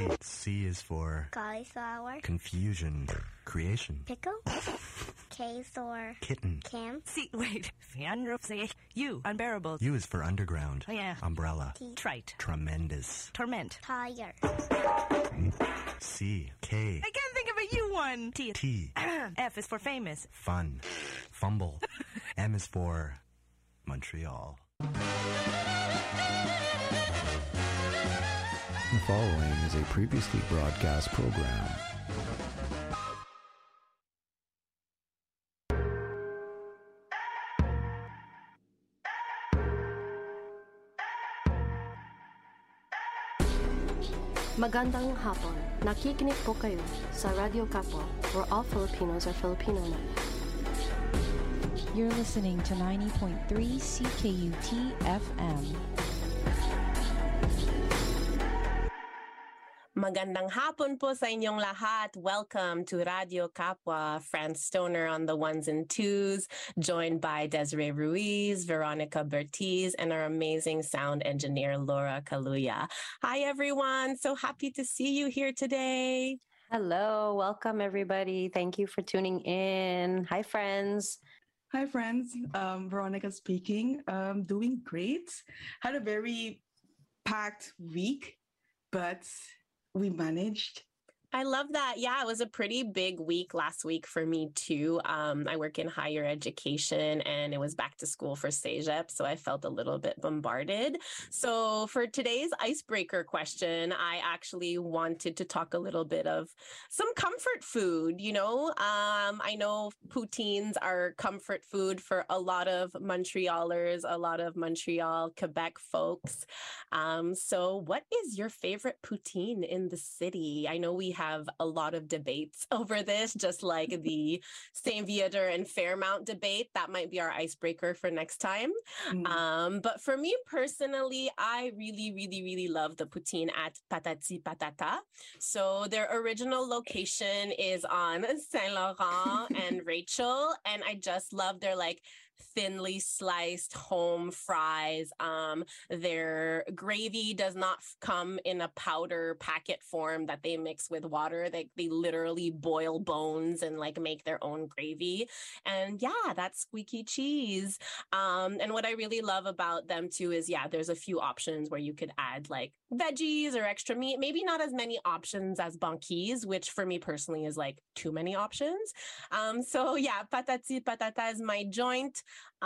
C is for cauliflower, confusion, creation, pickle, K for kitten. Cam, See, wait. U, unbearable. U is for underground, Oh, yeah. umbrella, Trite. tremendous. Torment. tire, C, K, I can't think of a U one. T. T, F is for famous. fun, fumble. M is for Montreal. The following is a previously broadcast program. Magandang hapon. Nakikinig po kayo sa Radio Kapwa, where all Filipinos are Filipino na. You're listening to 90.3 CKUT FM. Magandang hapon po sa inyong lahat. Welcome to Radio Kapwa, Franz Stoner on the ones and twos, joined by Desiree Ruiz, Veronica Bertiz, and our amazing sound engineer, Laura Kaluya. Hi, everyone. So happy to see you here today. Hello, welcome everybody. Thank you for tuning in. Hi, friends. Hi, friends. Veronica speaking. Doing great. Had a very packed week, but we managed. I love that. Yeah, it was a pretty big week last week for me too. I work in higher education and it was back to school for CEGEP, so I felt a little bit bombarded. So for today's icebreaker question, I actually wanted to talk a little bit of some comfort food. I know poutines are comfort food for a lot of Montrealers, a lot of Montreal, Quebec folks. So what is your favorite poutine in the city? I know we have a lot of debates over this, just like the Saint Viateur and Fairmount debate. That might be our icebreaker for next time. But for me personally, I really, really, really love the poutine at Patati Patata. So their original location is on Saint Laurent and Rachel, and I just love their thinly sliced home fries. Their gravy does not come in a powder packet form that they mix with water. They literally boil bones and make their own gravy. And yeah, that's squeaky cheese. And what I really love about them too is, there's a few options where you could add veggies or extra meat. Maybe not as many options as Banquise, which for me personally is too many options. So yeah, Patati Patata is my joint.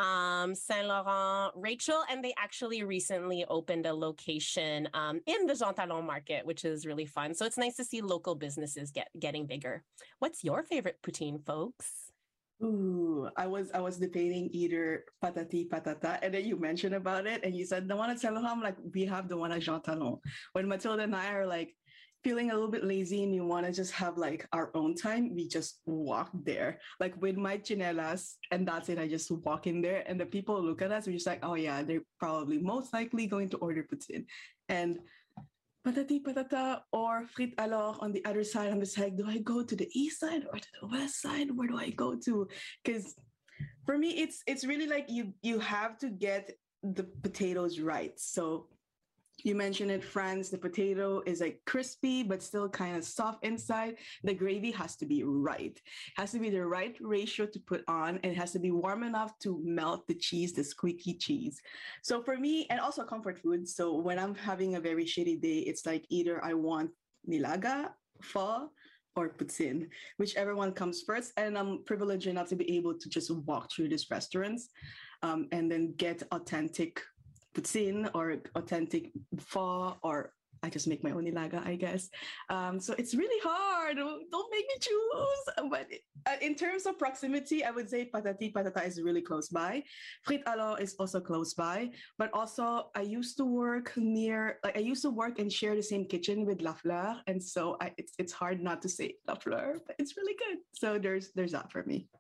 Saint Laurent, Rachel, and they actually recently opened a location in the Jean Talon market, which is really fun. So it's nice to see local businesses getting bigger. What's your favorite poutine, folks? Ooh, I was debating either Patati Patata, and then you mentioned about it, and you said the one at Saint Laurent. We have the one at Jean Talon. When Matilda and I are feeling a little bit lazy and you want to just have our own time, we just walk there with my chinelas, and that's it. I just walk in there and the people look at us, we're just oh yeah, they're probably most likely going to order poutine. And Patati Patata or Frites Alors on the other side, I'm just do I go to the east side or to the west side? Where do I go to? Because for me, it's really you have to get the potatoes right. So you mentioned it, Franz. The potato is crispy, but still kind of soft inside. The gravy has to be right. It has to be the right ratio to put on, and it has to be warm enough to melt the cheese, the squeaky cheese. So for me, and also comfort food. So when I'm having a very shitty day, it's either I want nilaga, pho, or poutine, whichever one comes first. And I'm privileged enough to be able to just walk through these restaurants and then get authentic poutine or authentic pho, or I just make my own nilaga, I guess. So it's really hard. Don't make me choose. But in terms of proximity, I would say Patati Patata is really close by. Frites Alors is also close by. But also, I used to work and share the same kitchen with La Fleur. And so it's hard not to say La Fleur, but it's really good. So there's that for me.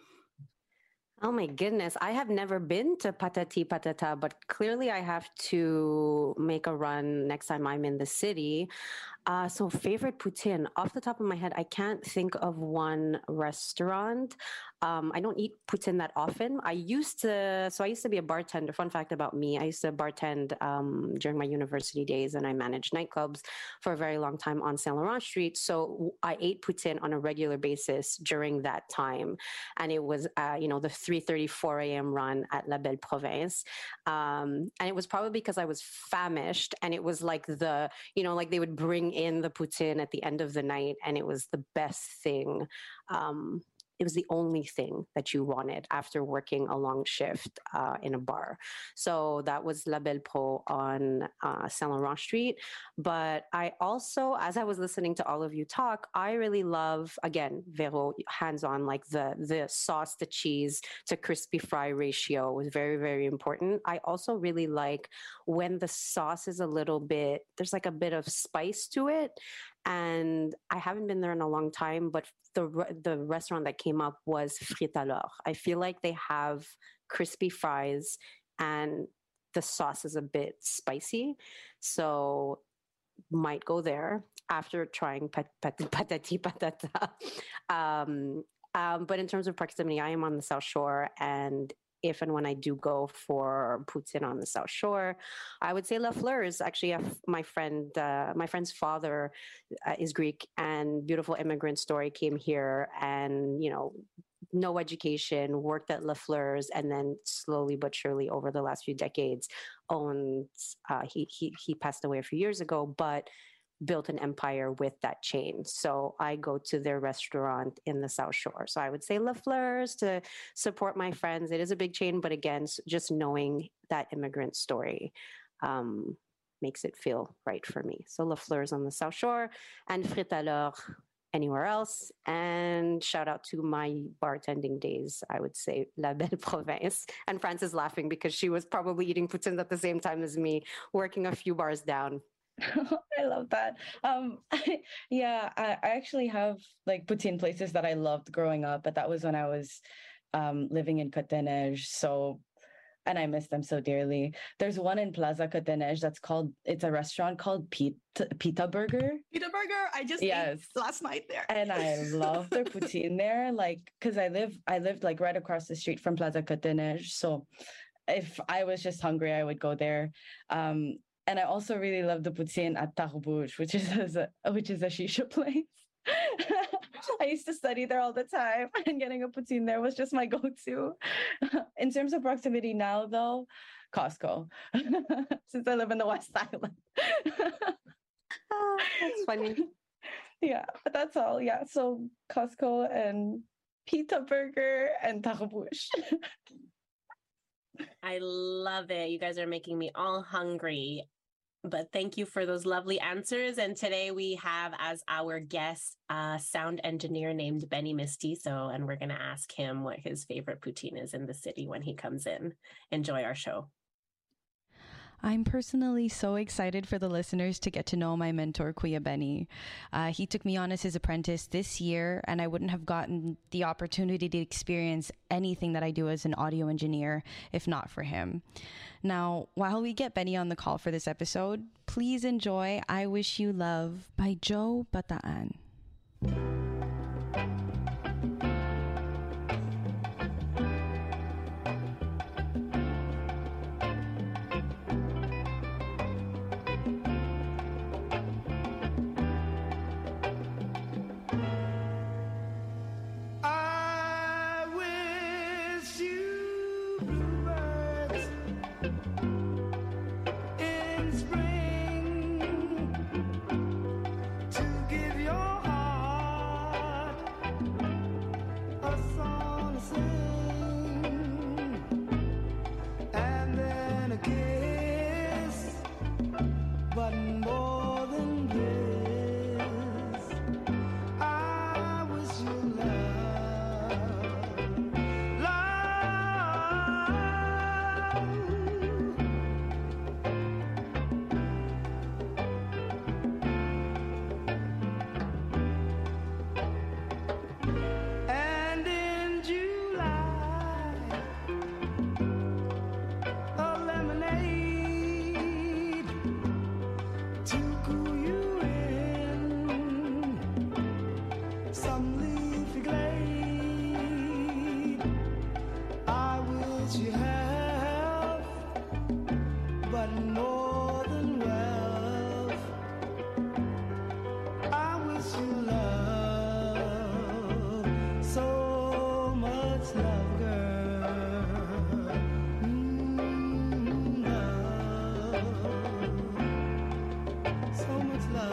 Oh my goodness. I have never been to Patati Patata, but clearly I have to make a run next time I'm in the city. So favorite poutine. Off the top of my head, I can't think of one restaurant. I don't eat poutine that often. I used to be a bartender. Fun fact about me, I used to bartend during my university days, and I managed nightclubs for a very long time on Saint Laurent Street. So I ate poutine on a regular basis during that time. And it was, the 3:30, 4 a.m. run at La Belle Province. And it was probably because I was famished, and it was like like they would bring in the poutine at the end of the night, and it was the best thing. It was the only thing that you wanted after working a long shift in a bar. So that was La Belle Pro on Saint Laurent Street. But I also, as I was listening to all of you talk, I really love, again, Vero, hands-on, like the sauce to cheese to crispy fry ratio was very, very important. I also really like when the sauce is there's like a bit of spice to it. And I haven't been there in a long time, but the restaurant that came up was Frites Alors. I feel like they have crispy fries and the sauce is a bit spicy. So might go there after trying patati patata. But in terms of proximity, I am on the South Shore, and if and when I do go for poutine on the South Shore, I would say La Fleur's. Actually, my friend's father is Greek, and beautiful immigrant story, came here and, no education, worked at La Fleur's, and then slowly but surely over the last few decades owned, he passed away a few years ago, but built an empire with that chain. So I go to their restaurant in the South Shore. So I would say La Fleur's to support my friends. It is a big chain, but again, just knowing that immigrant story makes it feel right for me. So La Fleur's on the South Shore and Frites Alors anywhere else. And shout out to my bartending days, I would say La Belle Province. And Frances laughing because she was probably eating poutine at the same time as me, working a few bars down. I love that. I actually have like poutine places that I loved growing up, but that was when I was living in Côte-des-Neiges. So, and I miss them so dearly. There's one in Plaza Côte-des-Neiges it's a restaurant called Pita Burger. Pita Burger, I just ate last night there. And I love their poutine there, like, because I lived like right across the street from Plaza Côte-des-Neiges. So if I was just hungry, I would go there. And I also really love the poutine at Tarbouche, which is a shisha place. I used to study there all the time, and getting a poutine there was just my go-to. In terms of proximity now, though, Costco, since I live in the West Island. That's funny. Yeah, but that's all. Yeah, so Costco and Pita Burger and Tarbouche. I love it. You guys are making me all hungry. But thank you for those lovely answers. And today we have as our guest a sound engineer named Benny Mestizo, and we're going to ask him what his favorite poutine is in the city when he comes in. Enjoy our show. I'm personally so excited for the listeners to get to know my mentor, Kuya Benny. He took me on as his apprentice this year, and I wouldn't have gotten the opportunity to experience anything that I do as an audio engineer if not for him. Now, while we get Benny on the call for this episode, please enjoy I Wish You Love by Joe Bataan. Spring to give your heart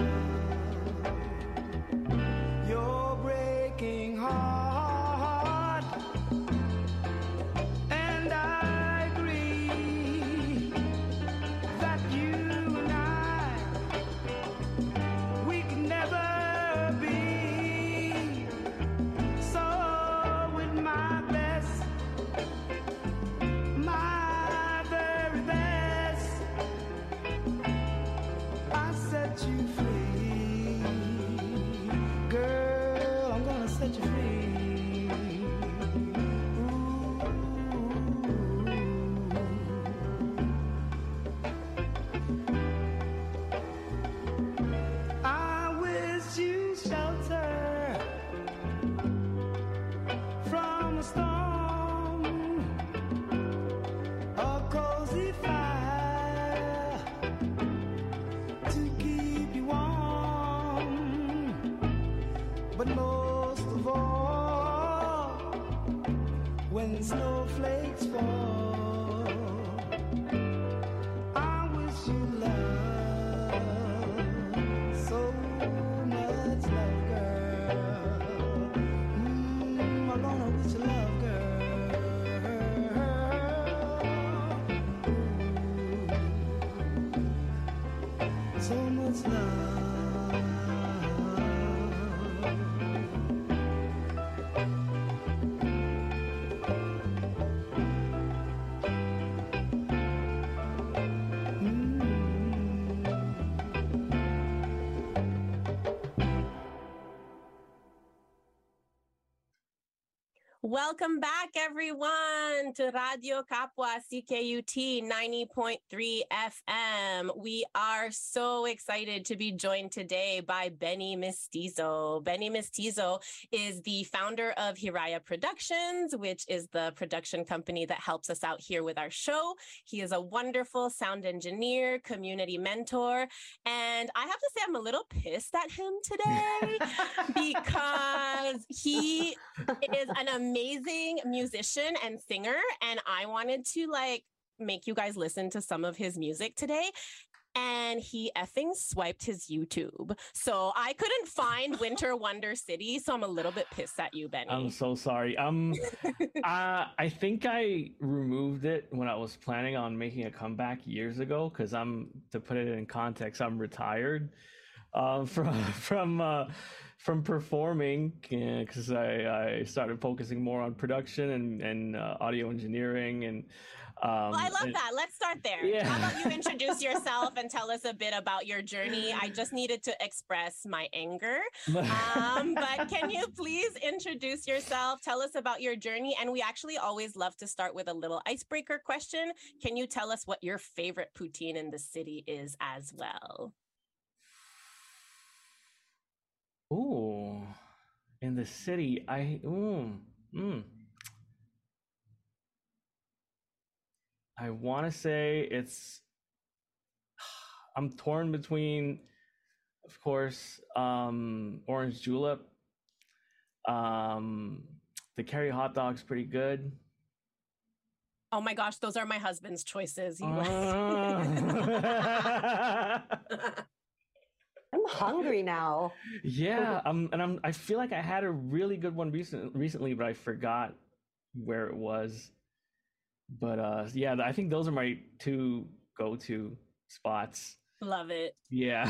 You're breaking heart, and I agree that you and I, we can never be. So with my best, my very best, I set you free. Girl, I'm gonna set you free. I wish you shelter from a storm, a cozy fire to keep you warm, but most of all, when snowflakes fall, I wish you love, so much love, girl. I'm gonna wish you love, girl. So much love. Welcome back, everyone, to Radio Capua CKUT 90.3 FM. We are so excited to be joined today by Benny Mestizo. Benny Mestizo is the founder of Hiraya Productions, which is the production company that helps us out here with our show. He is a wonderful sound engineer, community mentor, and I have to say I'm a little pissed at him today because he is an amazing musician and singer, and I wanted to make you guys listen to some of his music today, and he effing swiped his YouTube, so I couldn't find Winter Wonder City, so I'm a little bit pissed at you, Benny. I'm so sorry. I think I removed it when I was planning on making a comeback years ago, because to put it in context, I'm retired from performing, because I started focusing more on production and audio engineering and well, I love that. Let's start there. Yeah. How about you introduce yourself and tell us a bit about your journey? I just needed to express my anger. But can you please introduce yourself? Tell us about your journey. And we actually always love to start with a little icebreaker question. Can you tell us what your favorite poutine in the city is as well? Ooh, in the city, I want to say I'm torn between, of course, Orange Julep. The Kerry hot dog's pretty good. Oh my gosh, those are my husband's choices. I'm hungry now. Yeah, I feel like I had a really good one recently, but I forgot where it was. But yeah, I think those are my two go-to spots. Love it. Yeah.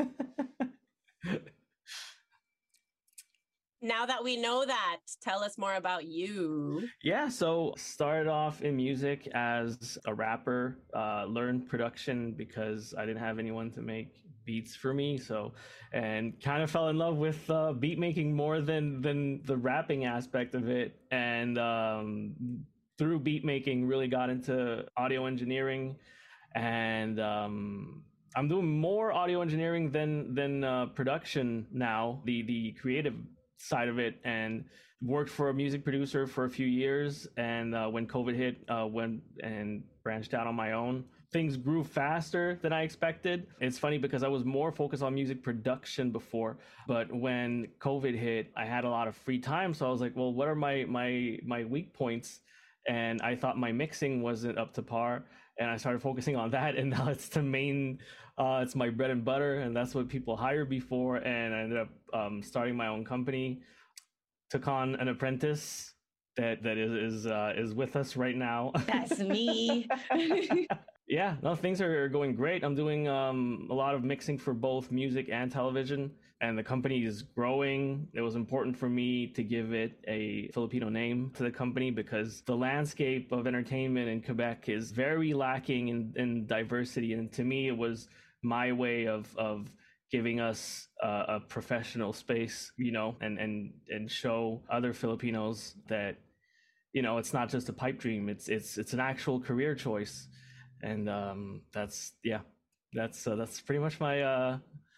Now that we know that, tell us more about you. Yeah, so started off in music as a rapper, learned production because I didn't have anyone to make beats for me, and kind of fell in love with beat making more than the rapping aspect of it, and through beat making really got into audio engineering, and I'm doing more audio engineering than production now, the creative side of it, and worked for a music producer for a few years, and when COVID hit, went and branched out on my own. Things grew faster than I expected. It's funny because I was more focused on music production before, but when COVID hit, I had a lot of free time, so I was like, well, what are my weak points? And I thought my mixing wasn't up to par, and I started focusing on that, and now it's the main, it's my bread and butter, and that's what people hired me for. And I ended up starting my own company, took on an apprentice that is with us right now. That's me. Yeah, no, things are going great. I'm doing a lot of mixing for both music and television, and the company is growing. It was important for me to give it a Filipino name to the company because the landscape of entertainment in Quebec is very lacking in diversity. And to me, it was my way of giving us a professional space, you know, and show other Filipinos that, you know, it's not just a pipe dream. It's an actual career choice. And that's pretty much my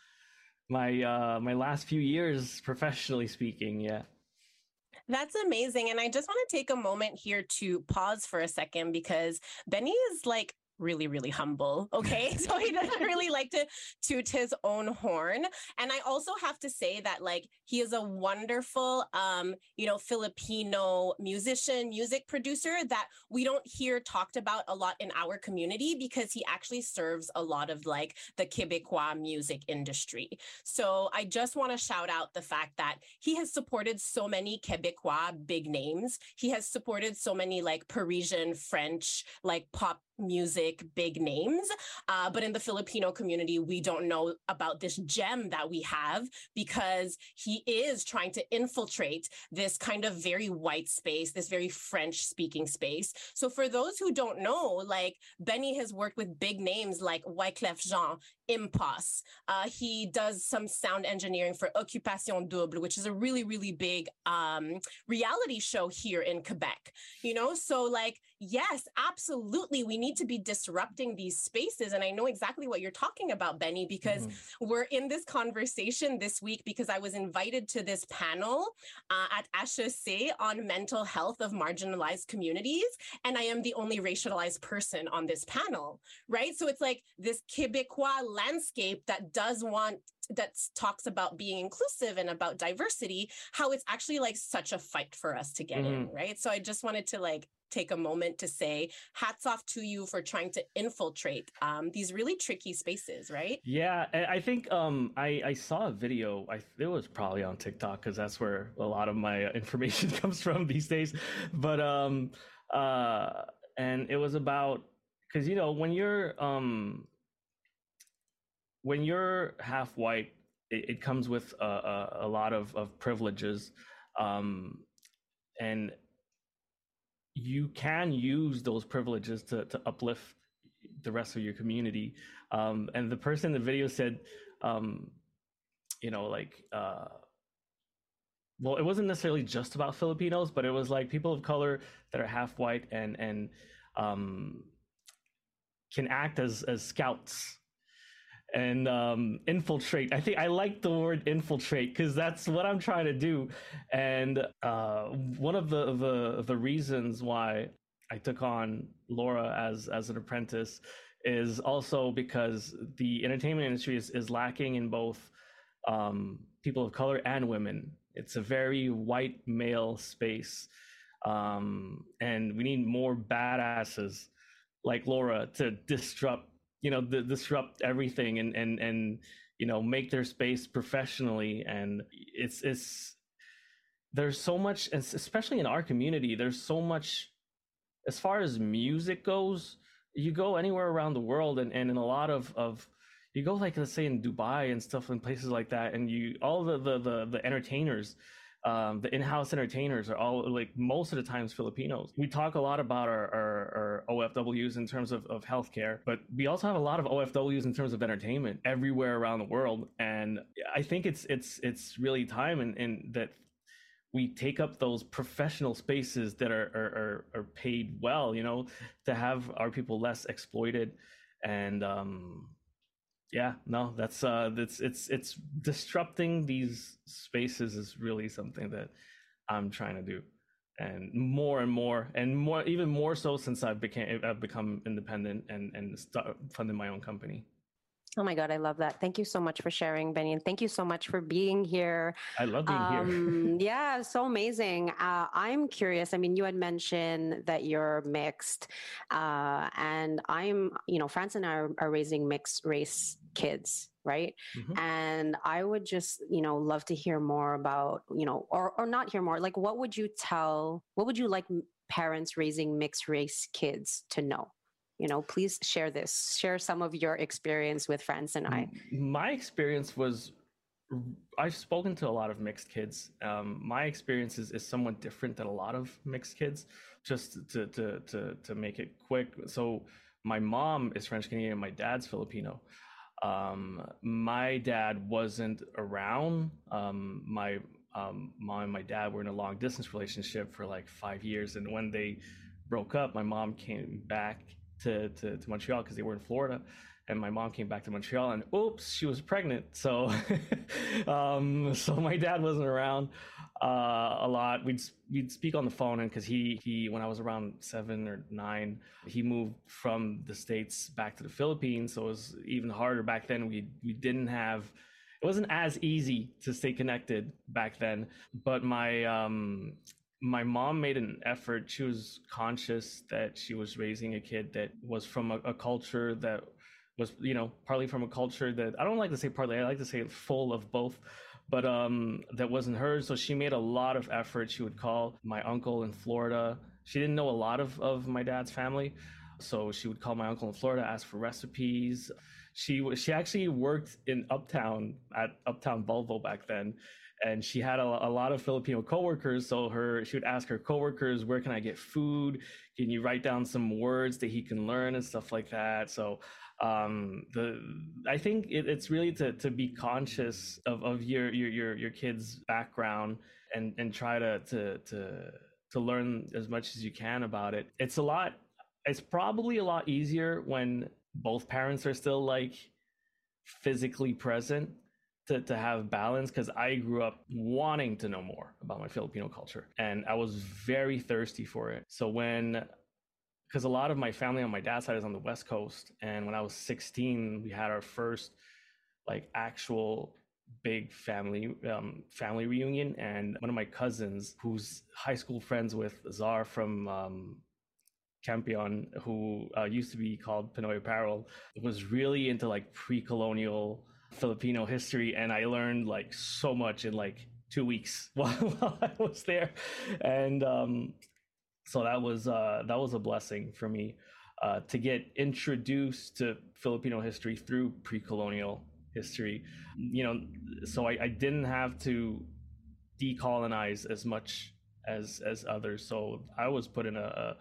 my last few years professionally speaking. Yeah. That's amazing. And I just want to take a moment here to pause for a second because Benny is like really, really humble. Okay. So he doesn't really like to toot his own horn. And I also have to say that like he is a wonderful, you know, Filipino musician, music producer that we don't hear talked about a lot in our community because he actually serves a lot of like the Quebecois music industry. So I just want to shout out the fact that he has supported so many Quebecois big names. He has supported so many like Parisian, French, like pop music big names, but in the Filipino community we don't know about this gem that we have because he is trying to infiltrate this kind of very white space, this very French speaking space. So for those who don't know, like Benny has worked with big names like Wyclef Jean, Impost. He does some sound engineering for Occupation Double, which is a really, really big reality show here in Quebec, you know? So like, yes, absolutely. We need to be disrupting these spaces. And I know exactly what you're talking about, Benny, because we're in this conversation this week because I was invited to this panel at HEC on mental health of marginalized communities. And I am the only racialized person on this panel, right? So it's like this Quebecois landscape that talks about being inclusive and about diversity, how it's actually like such a fight for us to get in, right? So I just wanted to like take a moment to say hats off to you for trying to infiltrate these really tricky spaces, right? Yeah, I think I saw a video. It was probably on TikTok because that's where a lot of my information comes from these days. But and it was about because you know when you're half white, it comes with a lot of privileges, and you can use those privileges to uplift the rest of your community. And the person in the video said, you know, like, well, it wasn't necessarily just about Filipinos, but it was like people of color that are half white and can act as scouts and infiltrate. I think I like the word infiltrate because that's what I'm trying to do. And one of the reasons why I took on Laura as an apprentice is also because the entertainment industry is lacking in both people of color and women. It's a very white male space, and we need more badasses like Laura to disrupt everything and you know make their space professionally. And it's there's so much, especially in our community, there's so much as far as music goes. You go anywhere around the world and in a lot of you go like, let's say in Dubai and stuff and places like that, and all the entertainers, the in-house entertainers are all like most of the times Filipinos. We talk a lot about our OFWs in terms of healthcare, but we also have a lot of OFWs in terms of entertainment everywhere around the world. And I think it's really time and that we take up those professional spaces that are paid well, you know, to have our people less exploited. And yeah, no, that's it's disrupting these spaces is really something that I'm trying to do, and more, even more so since I've become independent and start funding my own company. Oh my God, I love that. Thank you so much for sharing, Benny. And thank you so much for being here. I love being here. Yeah, so amazing. I'm curious. I mean, you had mentioned that you're mixed. And France and I are raising mixed race kids, right? And I would just, love to hear more about, or not hear more. Like, what would you like parents raising mixed race kids to know? Please share this. Share some of your experience with France and I. My experience was, I've spoken to a lot of mixed kids. My experience is somewhat different than a lot of mixed kids. Just to make it quick. So my mom is French Canadian. My dad's Filipino. My dad wasn't around. My mom and my dad were in a long distance relationship for like 5 years. And when they broke up, my mom came back to Montreal because they were in Florida, and my mom came back to Montreal, and oops, she was pregnant. So so my dad wasn't around a lot. We'd speak on the phone, and because he when I was around 7 or 9, he moved from the States back to the Philippines, so it was even harder back then. We didn't have, it wasn't as easy to stay connected back then. But my mom made an effort. She was conscious that she was raising a kid that was from a culture that was, partly from a culture that, I don't like to say partly, I like to say full of both, but that wasn't hers. So she made a lot of effort. She would call my uncle in Florida. She didn't know a lot of my dad's family. So she would call my uncle in Florida, ask for recipes. She actually worked in Uptown, at Uptown Volvo back then. And she had a lot of Filipino coworkers. So she would ask her coworkers, where can I get food? Can you write down some words that he can learn and stuff like that? So I think it's really to be conscious of your kid's background and try to learn as much as you can about it. It's probably a lot easier when both parents are still like physically present, to have balance, because I grew up wanting to know more about my Filipino culture, and I was very thirsty for it. So because a lot of my family on my dad's side is on the West Coast, and when I was 16, we had our first like actual big family reunion, and one of my cousins, who's high school friends with Czar from Campion, who used to be called Pinoy Apparel, was really into like pre-colonial Filipino history, and I learned like so much in like 2 weeks while I was there, and so that was a blessing for me to get introduced to Filipino history through pre-colonial history. So I didn't have to decolonize as much as others. So I was put in a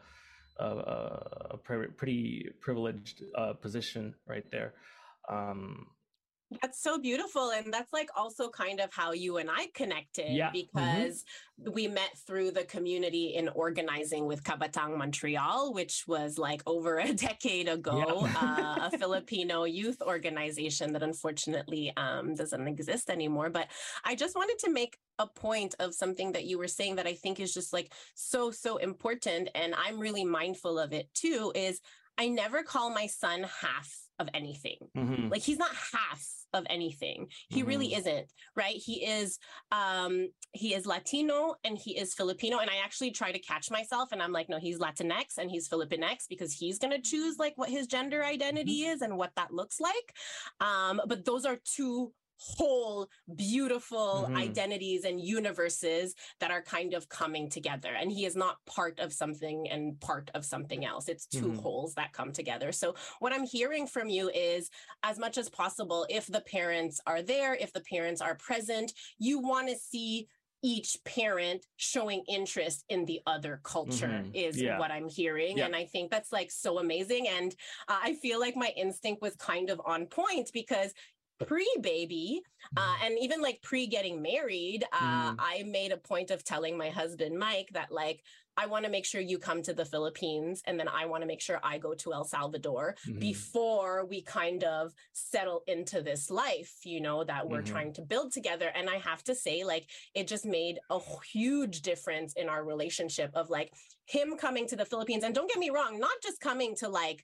pretty privileged position right there. That's so beautiful. And that's like also kind of how you and I connected, because we met through the community in organizing with Kabatang Montreal, which was like over a decade ago, a Filipino youth organization that unfortunately doesn't exist anymore. But I just wanted to make a point of something that you were saying that I think is just like so important. And I'm really mindful of it too, is I never call my son half of anything. Like, he's not half of anything. He really isn't, right? He is Latino and he is Filipino. And I actually try to catch myself, and I'm like, no, he's Latinx and he's Filipinx, because he's going to choose like what his gender identity is and what that looks like. But those are two whole beautiful identities and universes that are kind of coming together, and he is not part of something and part of something else. It's two wholes that come together. So what I'm hearing from you is, as much as possible, if the parents are there, if the parents are present, you want to see each parent showing interest in the other culture is what I'm hearing. And I think that's like so amazing. And I feel like my instinct was kind of on point, because pre-baby and even like pre-getting married, I made a point of telling my husband, Mike, that like, I want to make sure you come to the Philippines, and then I want to make sure I go to El Salvador before we kind of settle into this life, that we're trying to build together. And I have to say, like, it just made a huge difference in our relationship of like him coming to the Philippines. And don't get me wrong, not just coming to like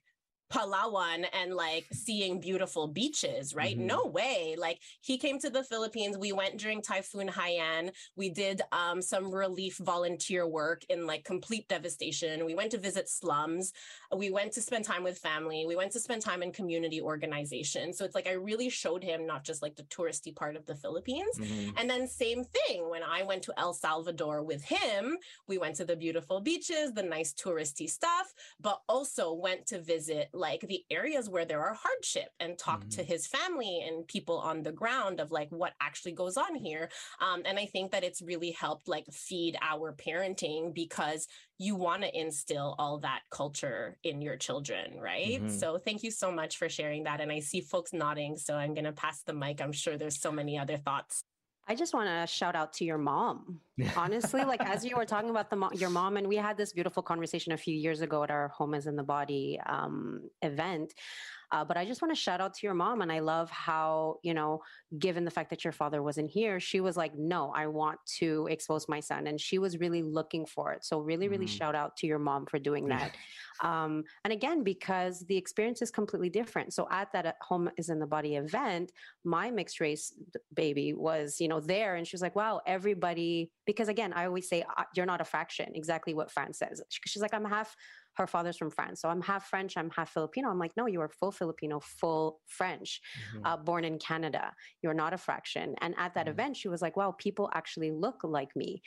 Palawan and like seeing beautiful beaches, right? No way. Like he came to the Philippines. We went during Typhoon Haiyan. We did some relief volunteer work in like complete devastation. We went to visit slums. We went to spend time with family. We went to spend time in community organizations. So it's like I really showed him not just like the touristy part of the Philippines. And then same thing when I went to El Salvador with him, we went to the beautiful beaches, the nice touristy stuff, but also went to visit like the areas where there are hardship and talk to his family and people on the ground of like what actually goes on here. And I think that it's really helped like feed our parenting because you want to instill all that culture in your children, right? So thank you so much for sharing that. And I see folks nodding, so I'm going to pass the mic. I'm sure there's so many other thoughts. I just want to shout out to your mom. Honestly, like as you were talking about your mom, and we had this beautiful conversation a few years ago at our Home is in the Body event. But I just want to shout out to your mom. And I love how, you know, given the fact that your father wasn't here, she was like, no, I want to expose my son. And she was really looking for it. So really, really shout out to your mom for doing that. And again, because the experience is completely different. So at that Home is in the Body event, my mixed race baby was, you know, there. And she was like, wow, everybody, because again, I always say, you're not a fraction, exactly what Fran says. She's like, her father's from France. So I'm half French, I'm half Filipino. I'm like, no, you are full Filipino, full French, born in Canada. You're not a fraction. And at that event, she was like, wow, people actually look like me.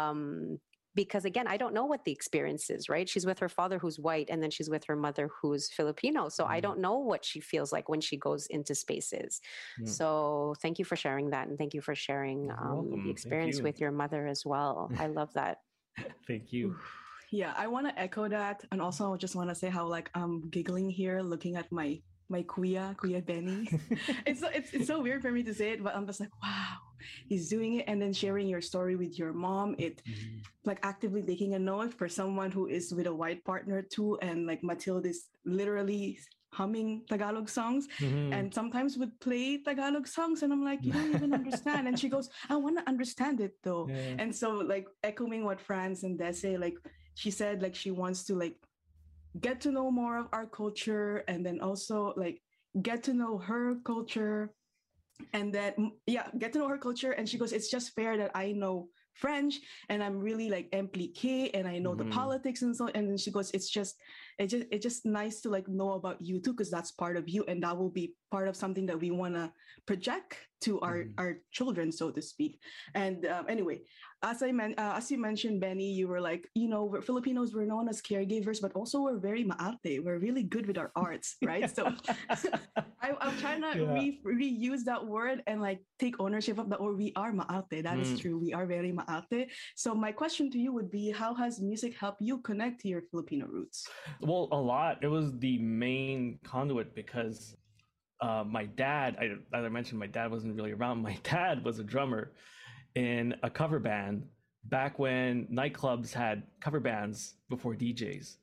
Because again, I don't know what the experience is, right? She's with her father who's white, and then she's with her mother who's Filipino. So I don't know what she feels like when she goes into spaces. So thank you for sharing that. And thank you for sharing the experience with your mother as well. I love that. Thank you. Yeah, I want to echo that. And also I just want to say how like I'm giggling here looking at my Kuya Benny. it's so weird for me to say it, but I'm just like, wow, he's doing it. And then sharing your story with your mom, it like actively taking a note for someone who is with a white partner too. And like Matilde is literally humming Tagalog songs and sometimes would play Tagalog songs. And I'm like, you don't even understand. And she goes, I want to understand it though. And so like echoing what Franz and Desi, like she said, like she wants to like get to know more of our culture and then also like get to know her culture and then get to know her culture. And she goes, it's just fair that I know French and I'm really like impliqué and I know the politics and so. And then she goes, it's just nice to like know about you too, because that's part of you and that will be part of something that we want to project to our children, so to speak. And anyway, as you mentioned, Benny, you were like, you know, we're Filipinos, we're known as caregivers, but also we're very maarte. We're really good with our arts, right? So I'm trying to reuse that word and like take ownership of that, or we are maarte. That is true. We are very maarte. So my question to you would be, how has music helped you connect to your Filipino roots? Well, a lot. It was the main conduit because my dad, as I mentioned, my dad wasn't really around. My dad was a drummer in a cover band back when nightclubs had cover bands before DJs.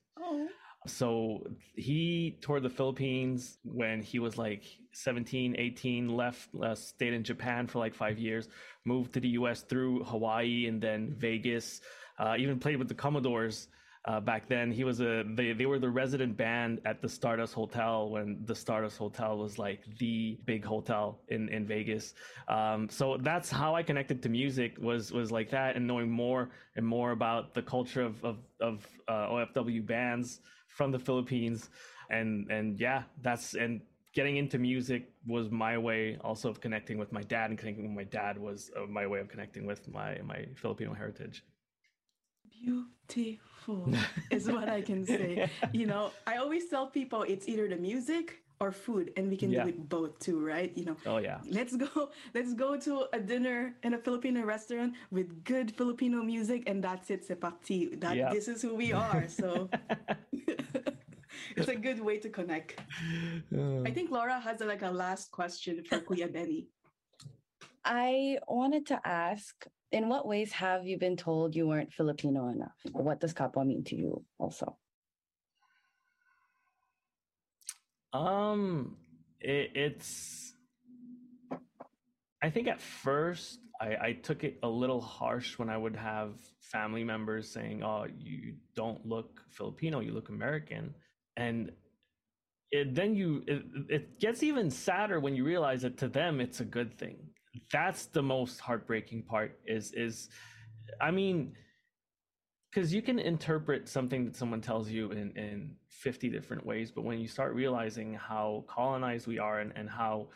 So he toured the Philippines when he was like 17, 18, left, stayed in Japan for like 5 years, moved to the US through Hawaii and then Vegas, even played with the Commodores. Back then, they were the resident band at the Stardust Hotel when the Stardust Hotel was like the big hotel in Vegas. So that's how I connected to music was like that, and knowing more and more about the culture of OFW bands from the Philippines, and getting into music was my way also of connecting with my dad, and connecting with my dad was my way of connecting with my Filipino heritage. Beautiful is what I can say. You know, I always tell people it's either the music or food, and we can do it both too, right? You know, let's go to a dinner in a Filipino restaurant with good Filipino music, and that's it, sepakti. This is who we are. So it's a good way to connect. I think Laura has like a last question for Kuya Benny. I wanted to ask, in what ways have you been told you weren't Filipino enough? What does kapwa mean to you also? It's I think at first I took it a little harsh when I would have family members saying, oh, you don't look Filipino, you look American. And it gets even sadder when you realize that to them it's a good thing. That's the most heartbreaking part is I mean, because you can interpret something that someone tells you in 50 different ways, but when you start realizing how colonized we are and how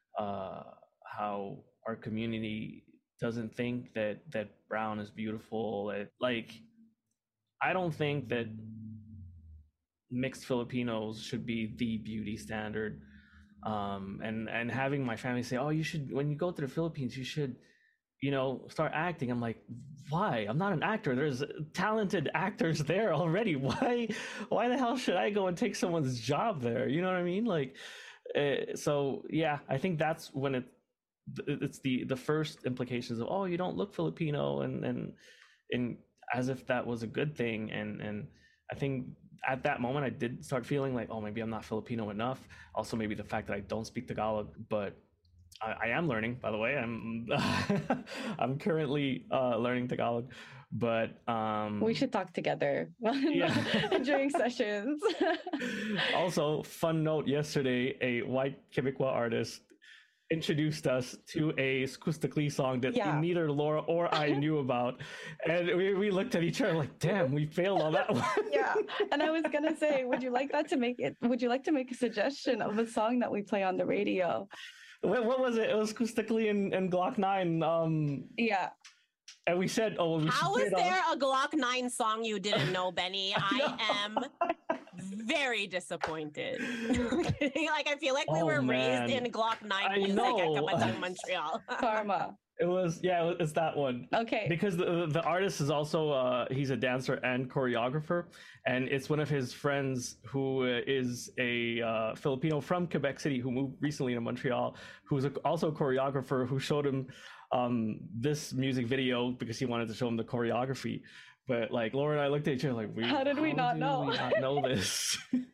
our community doesn't think that brown is beautiful, like I don't think that mixed Filipinos should be the beauty standard. And having my family say, oh, you should, when you go to the Philippines, you should, start acting. I'm like, why? I'm not an actor. There's talented actors there already. Why the hell should I go and take someone's job there? You know what I mean? Like, so yeah, I think that's when it's the first implications of, oh, you don't look Filipino, and as if that was a good thing. And I think at that moment I did start feeling like, oh, maybe I'm not Filipino enough. Also, maybe the fact that I don't speak Tagalog, but I am learning, by the way. I'm currently learning Tagalog, but we should talk together during sessions. Also, fun note, yesterday a white Quebecois artist introduced us to a Skustakli song that neither Laura or I knew about, and we looked at each other like, damn, we failed on that one. Yeah, and I was gonna say, would you like to make a suggestion of a song that we play on the radio? What was it? It was Skustakli and Glock 9. Yeah. And we said, oh, we how is there a Glock 9 song you didn't know, Benny? I am very disappointed. Like, I feel like we were raised in Glock 9 music at Kabatang, Montreal. Karma. It's that one. Okay. Because the artist is also he's a dancer and choreographer, and it's one of his friends who is a Filipino from Quebec City who moved recently to Montreal, who's also a choreographer, who showed him this music video because he wanted to show him the choreography. But like Laura and I looked at each other like, how did we not know this?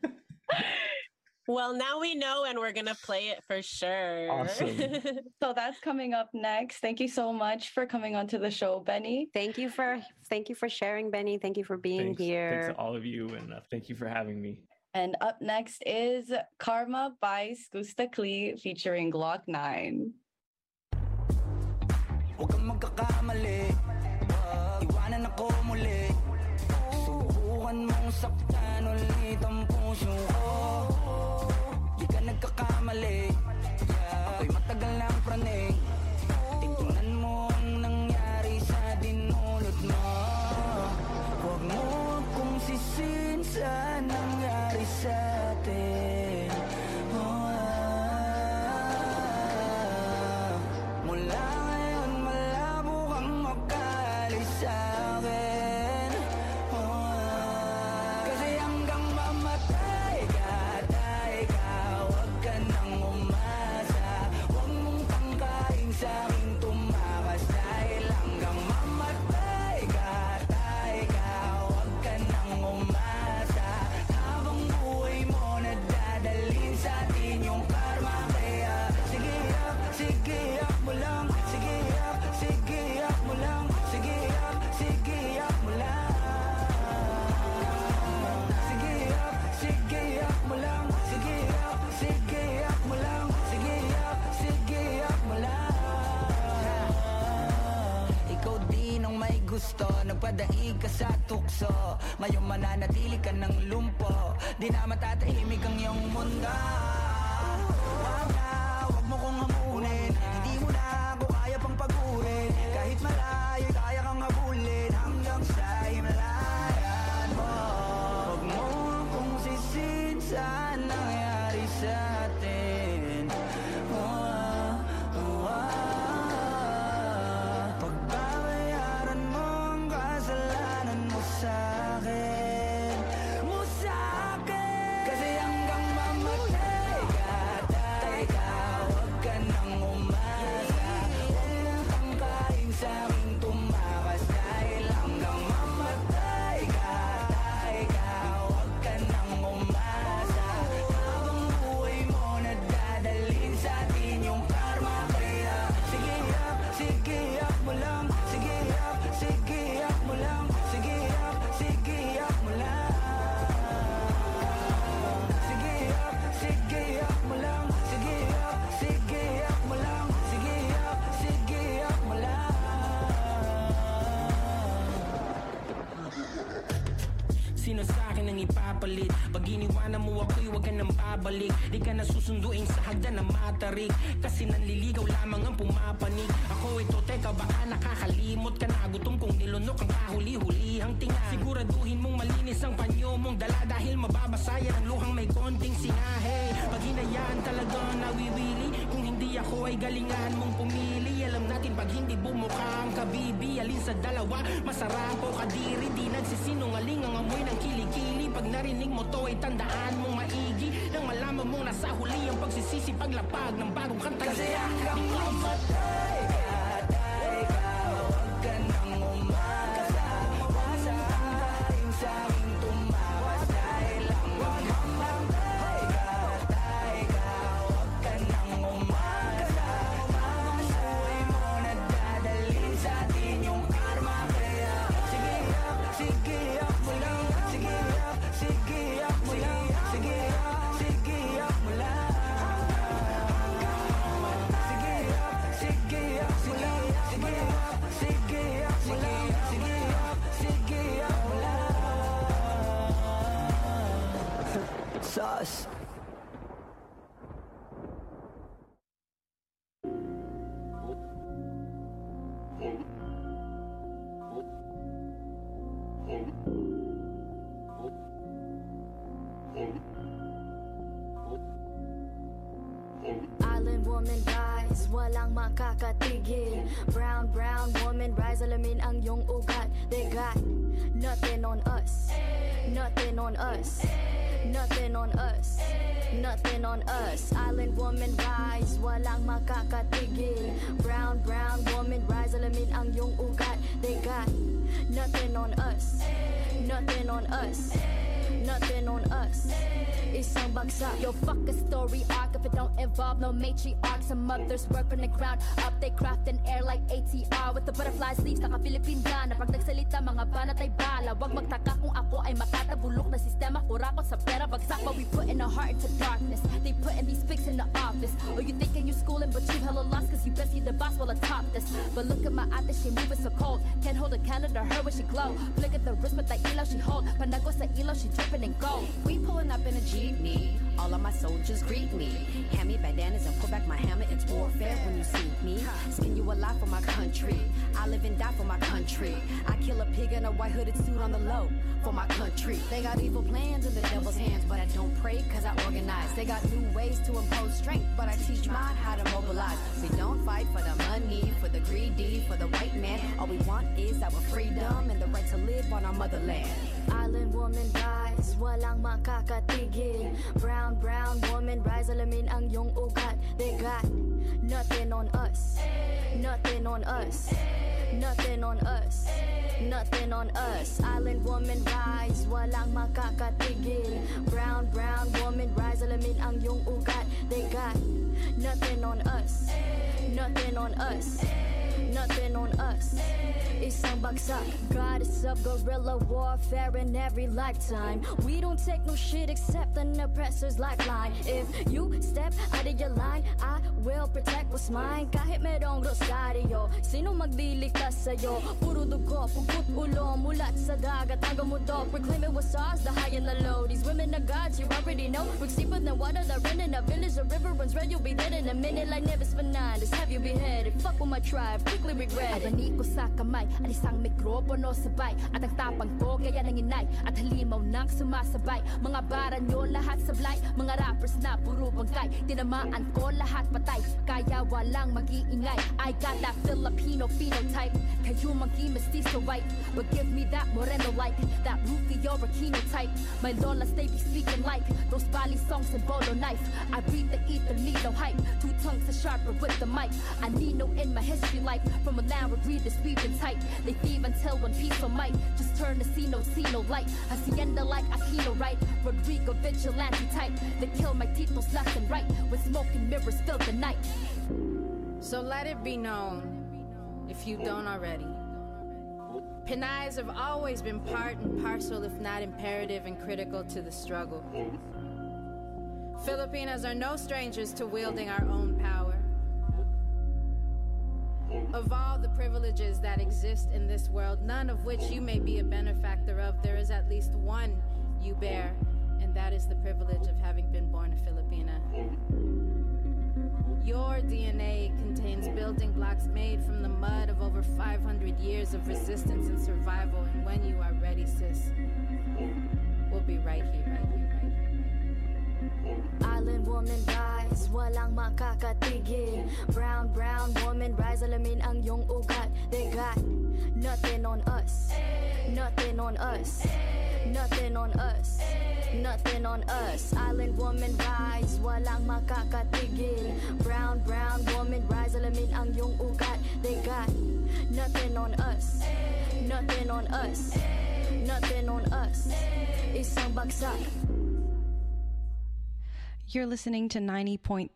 Well, now we know, and we're gonna play it for sure. Awesome. So that's coming up next. Thank you so much for coming onto the show, Benny. Thank you for sharing, Benny. Thank you for being here. Thanks to all of you, and thank you for having me. And up next is Karma by Skustakli featuring Glock 9. Huwag kang magkakamali, iwanan ako muli. Subukan mong saktan ulit ang puso ko. Di ka nagkakamali, ako'y matagal ng praning. Tingnan mo ang nangyari sa dinulot mo. Huwag mo akong sisihin sa nangyari sa atin. Mula ngayon malabo kang makalis sa akin. Kasi hanggang mamatay ka, huwag ka nang umasa. Huwag mong tangkain sa aking tumakas. Dahil hanggang mamatay ka, huwag ka nang umasa. Habang buhay mo nadadalhin sa atin yung karma. Kaya sige up mo lang. Sige up mo lang. Sige up mo lang. Sige up mo lang. Sige up mo lang. Sige up mo lang. Ikaw din ang may gusto, nagpadaig ka sa tukso. Ngayon mananatili ka ng lumpo, di na matatahimik ang iyong mundo. Huwag mo kong hamunin, hindi mo na ako kaya pang pagurin. Kahit malayo, kaya kang habulin hanggang sa himlayan mo. Huwag mo kong sisihin sa nangyari sa atin. Pagbabayaran mo ang kasalanan mo sa akin. Kasi hanggang mamatay ka, huwag ka nang umasa. ipapalit. Pag iniwanan mo ako'y wag ka nang babalik. Di ka na susunduin sa hagdan na matarik, kasi nanliligaw lamang ang pumapanig. Ako ito, teka baka nakakalimot ka na. Gutom kong nilunok ang kahuli-hulihang tinga. Siguraduhin mong malinis ang panyo mong dala, dahil mababasaya ang luhang may konting singahe. Pag hinayaan talaga nawiwili, kung hindi ako ay galingan mong pumili. Alam natin pag hindi bumuka ang kabibi, alin sa dalawa masarap o kadiri. Di nagsisinungaling ang amoy ng kilikili. Pag narinig mo to ay tandaan mong maigi, nang malaman mong nasa huli ang pagsisisi paglapag ng bagong kanta. Kasi hanggang mamatay ka, wag ka nang umasa. Wasa ang daing sa aking tumawas, dahil hanggang mamatay ka, wag ka nang umasa. Masuhay mo na dadalhin sa atin yung karma. Kaya sige up mo lang, sige up mo lang, sige up mo lang. Sauce. Island woman rise, walang makakatigil. Brown woman rise, alamin ang iyong ugat. They got nothing on us, nothing on us, nothing on us, nothing on us. Island woman rise, walang makakatigil. Brown woman rise, alamin ang iyong ugat. They got nothing on us, nothing on us, nothing on us. Isang bagsak. Yo, fuck a story arc if it don't involve no matriarch. Some mothers work from the ground up, they craft in air like ATR with the butterfly sleeves. Naka-Philippine na pag nagsalita mga banat ay bala. Wag magtaka kung ako ay makatabulok na sistema. Kurakot sa pera bagsak, but we put in our heart into darkness. They put in these pigs in the office. Or you thinking you schooling but you hella lost, cause you best see the boss while atop this. But look at my ate, she moving so cold. Can't hold a candle to her when she glow. Flick at the wrist with the ilaw she hold. Panago sa ilaw, she dripping in gold. We pulling up in a jeepney, all of my soldiers greet me. Hand me bandanas and pull back my hammer, it's warfare when you see me. Spin you alive for my country, I live and die for my country. I kill a pig in a white hooded suit on the low for my country. They got evil plans in the devil's hands, but I don't pray cause I organize. They got new ways to impose strength, but I teach mine how to mobilize. We don't fight for the money, for the greedy, for the white man. All we want is our freedom and the right to live on our motherland. Island woman rise, walang makakatigil. Brown woman rise, alamin ang iyong ugat. They got nothing on us, nothing on us, nothing on us, nothing on us. Island woman rise, walang makakatigil. Brown woman rise, alamin ang iyong ugat. They got nothing on us, nothing on us, nothing on us. Isang bagsak. Goddess of guerrilla warfare in every lifetime. We don't take no shit except an oppressor's lifeline. If you step out of your line, I will protect what's mine. Kahit merong rosaryo, sino magliligtas sa'yo? Puro dugo, pugot ulo, mulat sa dagat hanggang mundo. Proclaiming what's ours, the high and the low. These women are gods, you already know. We're deeper than water, they're in a village. A river runs red, you'll be dead in a minute. Like Nevis Fernandez, have you beheaded? Fuck with my tribe, quickly regret it. Abani ko sa kamay, alisang mikropono sabay. At ang tapang ko, kaya nang inay. At halimaw nang sumasabay. Mga bara nyo lahat sablay. Mga rappers na puro bangkay. Tinamaan ko lahat patay. Kaya walang mag-iingay. I got that Filipino phenotype. Kayo mag-i-mestizo white. But give me that moreno like that Rufio Aquino type. My lolas they be speaking like those Bali songs and bolo knife. I read the ether, need no hype. Two tongues are sharper with the mic. I need no in my history life. From a land where greed is weaving tight. They thieve until one piece of might. Just turn to see no light. Hacienda like Aquino right. Rodrigo vigilante type. They kill my titles left and right. When smoke and mirrors fill the night. So let it be known, if you don't already, Pinayas have always been part and parcel, if not imperative and critical to the struggle. Filipinos are no strangers to wielding our own power. Of all the privileges that exist in this world, none of which you may be a benefactor of, there is at least one you bear, and that is the privilege of having been born a Filipina. Your DNA contains building blocks made from the mud of over 500 years of resistance and survival, and when you are ready, sis, we'll be right here. Island woman rise, walang makakatigil. Brown woman rise, alamin ang iyong ugat. They got nothing on us, nothing on us, nothing on us, nothing on us. Island woman rise, walang makakatigil. Brown woman rise, alamin ang iyong ugat. They got nothing on us, nothing on us, nothing on us. Isang bagsak. You're listening to 90.3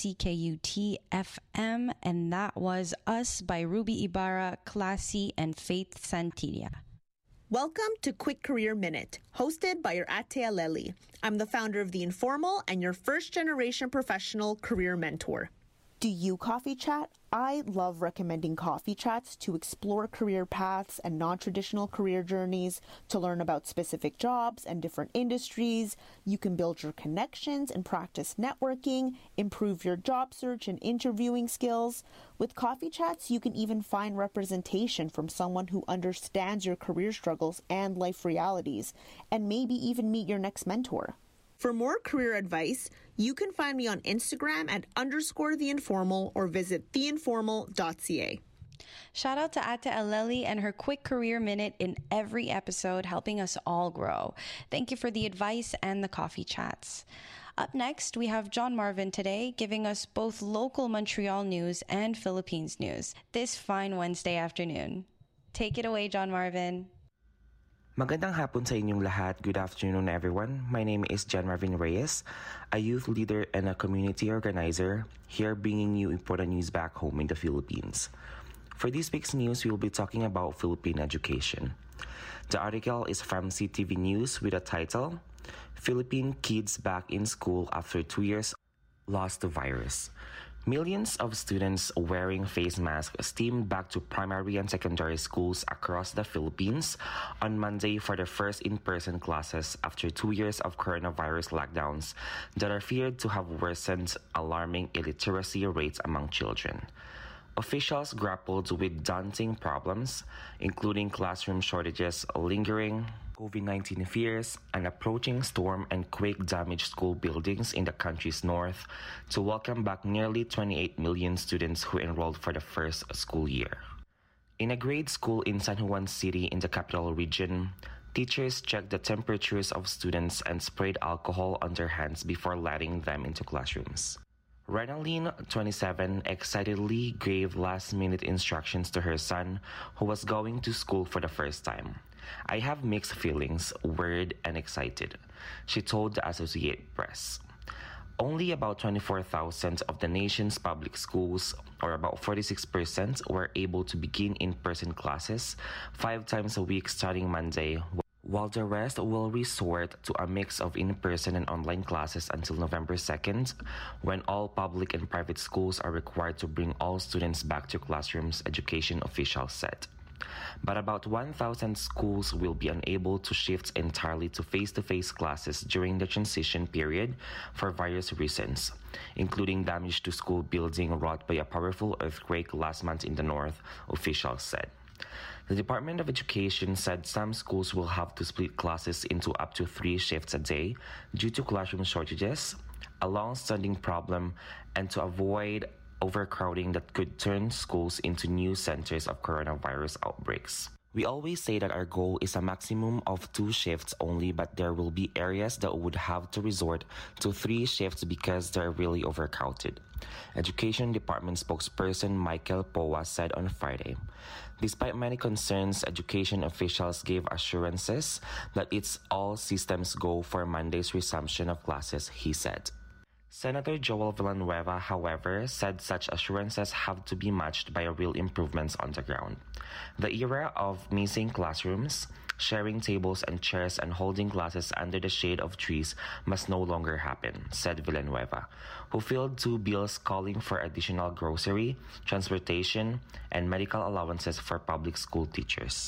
CKUT FM, and that was Us by Ruby Ibarra, Classy, and Faith Santilla. Welcome to Quick Career Minute, hosted by your Ate Aleli. I'm the founder of The Informal and your first-generation professional career mentor. Do you coffee chat? I love recommending coffee chats to explore career paths and non-traditional career journeys, to learn about specific jobs and different industries. You can build your connections and practice networking, improve your job search and interviewing skills. With coffee chats, you can even find representation from someone who understands your career struggles and life realities, and maybe even meet your next mentor. For more career advice, you can find me on Instagram at _theinformal or visit theinformal.ca. Shout out to Ate Aleli and her quick career minute in every episode, helping us all grow. Thank you for the advice and the coffee chats. Up next, we have John Marvin today, giving us both local Montreal news and Philippines news this fine Wednesday afternoon. Take it away, John Marvin. Magandang hapon sa inyong lahat. Good afternoon, everyone. My name is John Marvin Reyes, a youth leader and a community organizer, here bringing you important news back home in the Philippines. For this week's news, we will be talking about Philippine education. The article is from CTV News with a title, Philippine Kids Back in School After 2 Years Lost to Virus. Millions of students wearing face masks steamed back to primary and secondary schools across the Philippines on Monday for the first in-person classes after 2 years of coronavirus lockdowns that are feared to have worsened alarming illiteracy rates among children. Officials grappled with daunting problems, including classroom shortages lingering, COVID-19 fears, and approaching storm and quake-damaged school buildings in the country's north to welcome back nearly 28 million students who enrolled for the first school year. In a grade school in San Juan City in the capital region, teachers checked the temperatures of students and sprayed alcohol on their hands before letting them into classrooms. Renaline, 27, excitedly gave last-minute instructions to her son, who was going to school for the first time. I have mixed feelings, worried and excited, she told the Associated Press. Only about 24,000 of the nation's public schools, or about 46%, were able to begin in-person classes 5 times a week starting Monday, while the rest will resort to a mix of in-person and online classes until November 2nd, when all public and private schools are required to bring all students back to classrooms, education officials said. But about 1,000 schools will be unable to shift entirely to face-to-face classes during the transition period for various reasons, including damage to school building wrought by a powerful earthquake last month in the north, officials said. The Department of Education said some schools will have to split classes into up to 3 shifts a day due to classroom shortages, a long-standing problem, and to avoid overcrowding that could turn schools into new centers of coronavirus outbreaks. We always say that our goal is a maximum of 2 shifts only, but there will be areas that would have to resort to 3 shifts because they're really overcrowded, Education Department spokesperson Michael Poa said on Friday. Despite many concerns, education officials gave assurances that it's all systems go for Monday's resumption of classes, he said. Senator Joel Villanueva, however, said such assurances have to be matched by real improvements on the ground. The era of missing classrooms, sharing tables and chairs, and holding classes under the shade of trees must no longer happen, said Villanueva, who filed 2 bills calling for additional grocery, transportation, and medical allowances for public school teachers.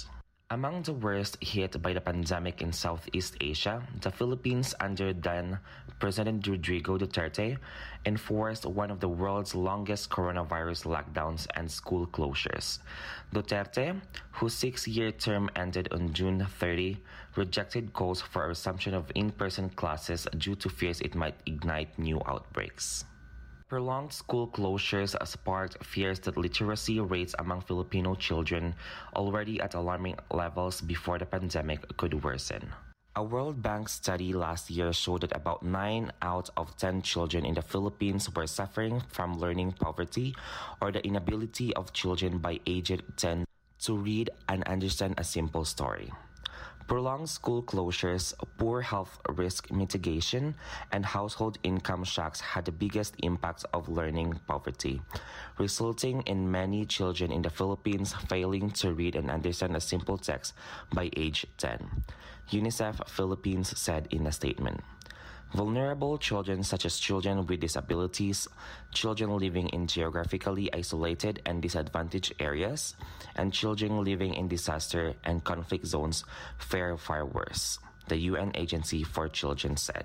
Among the worst hit by the pandemic in Southeast Asia, the Philippines under then President Rodrigo Duterte enforced one of the world's longest coronavirus lockdowns and school closures. Duterte, whose 6-year term ended on June 30, rejected calls for a resumption of in-person classes due to fears it might ignite new outbreaks. Prolonged school closures sparked fears that literacy rates among Filipino children, already at alarming levels before the pandemic, could worsen. A World Bank study last year showed that about 9 out of 10 children in the Philippines were suffering from learning poverty or the inability of children by aged 10 to read and understand a simple story. Prolonged school closures, poor health risk mitigation, and household income shocks had the biggest impacts of learning poverty, resulting in many children in the Philippines failing to read and understand a simple text by age 10, UNICEF Philippines said in a statement. Vulnerable children such as children with disabilities, children living in geographically isolated and disadvantaged areas, and children living in disaster and conflict zones fare far worse, the UN Agency for Children said.